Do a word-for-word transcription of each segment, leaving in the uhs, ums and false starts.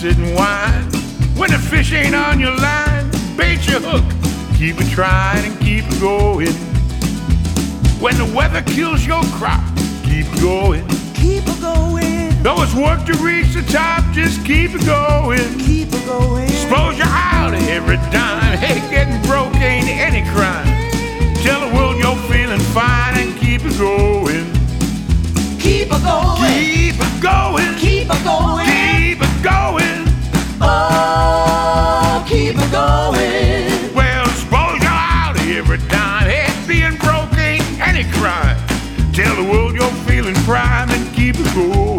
sit and whine. When the fish ain't on your line, bait your hook, keep it trying and keep it going. When the weather kills your crop, keep it going. Keep it going. Though it's work to reach the top, just keep it going. Keep it going. Suppose you're out of every dime. Hey, getting broke ain't any crime. Tell the world you're feeling fine and keep it going. Keep it going. Keep it going. Keep it going. Keep it going. Oh, keep it going. Well, suppose you're out of every dime. Hey, being broke ain't any crime. Tell the world you're feeling prime and keep it going.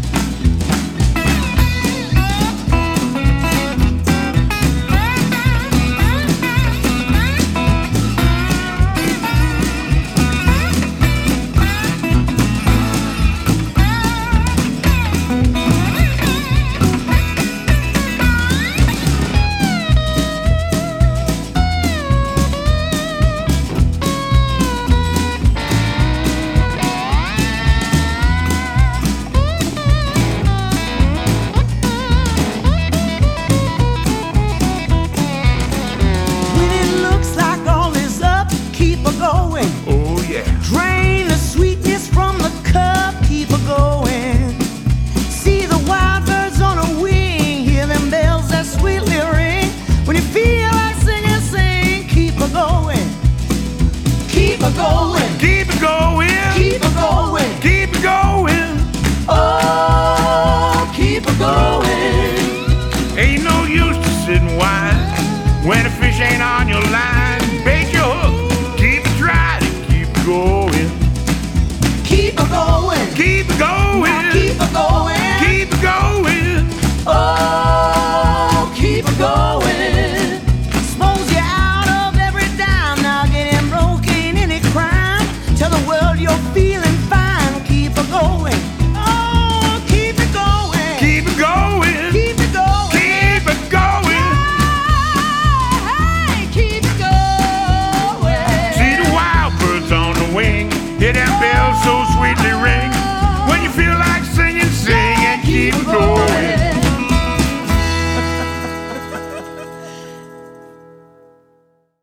Going. Oh yeah. Drain the sweetness from the cup, keep it going. See the wild birds on a wing, hear them bells that sweetly ring. When you feel like singing, sing, keep it going. Keep it going.